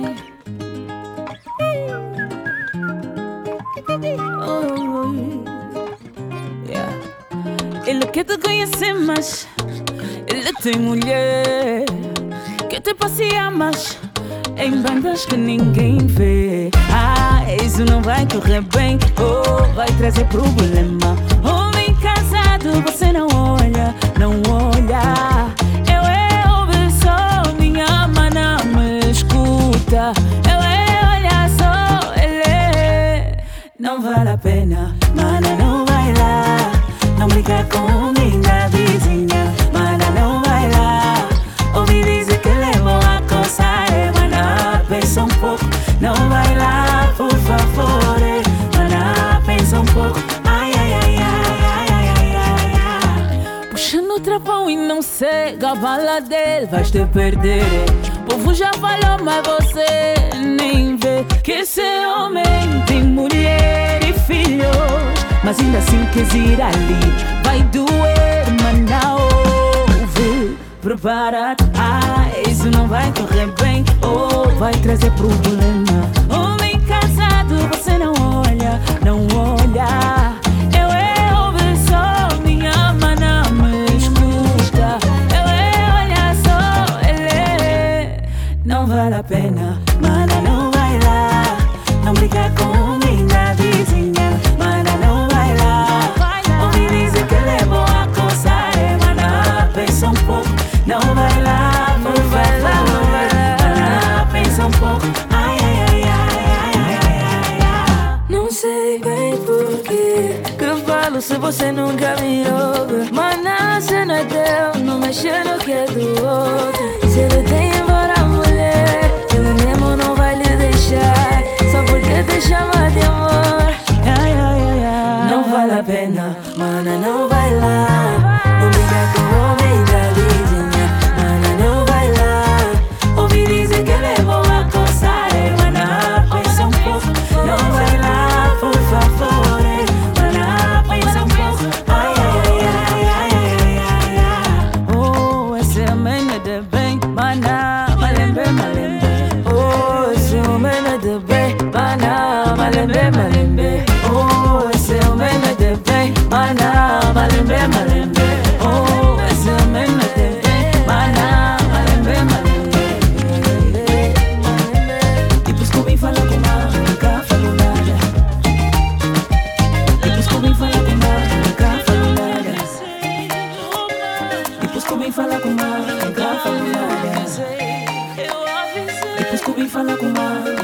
Yeah. Ele quer te conhecer, mas ele tem mulher. Quer te passear, mas em bandas que ninguém vê. Isso não vai correr bem, vai trazer problema. Homem casado, você não olha, não olha. Eu ouço, minha mana me escuta. Olha só, ele não vale a pena. Mana, não vai lá, não brinca com minha vizinha. Mana, não vai lá, ouvi dizer que levou a coçar. Mana, pensa um pouco, não vai lá, por favor. Mana, pensa um pouco, ai, ai, ai, ai, ai, ai, ai, ai. Puxando o travão e não cega a bala dele, vais te perder. O povo já falou, mas você nem vê que esse homem tem mulher e filhos. Mas ainda assim quer ir ali, vai doer, mas não ouve. Prepara-te, isso não vai correr bem, vai trazer problema. Homem casado, você não olha, não olha. Eu ouvi só, minha mana me escuta. Olha só, ele não vale a pena. Mana, não vai lá, não brinca com minha vizinha. Mana, não vai lá, ouvi dizer que levou a coçar. Mana, pensa um pouco, não vai lá, não vai lá, não vai lá. Mana, pensa um pouco, ai, ai, ai, ai, ai, ai, ai. Não sei bem porquê que falo se você nunca me ouve. Mana, se não é teu, não mexe no que é do outro. Se ele tem embora a mulher, ele mesmo não vai lhe deixar, só porque te chama de amor. Ai, ai, ai, ai. Não vale a pena, mana, não vai lá. Não brinca com o homem da vizinha. Mana, não vai lá, ouvi dizer que levou a coçar. Mana, pensa um pouco, não vai lá, por favor. Mana, pensa um pouco, ai, ai, ai, ai, ai, ai, ai. Oh, esse homem é de bem, mana, malembe, malembe. Oh, esse homem é de bem, Mana, malembe, malembe. Oh, esse homem é de bem, mana, malembe, malembe. Oh, esse homem é de bem, mana, malembe, malembe. Tipo, Scooby fala com uma, nunca falou nada. Tipo, Scooby fala com uma, nunca falou nada. Tipo, Scooby fala com uma, nunca falou nada. Tipo, Scooby fala com uma.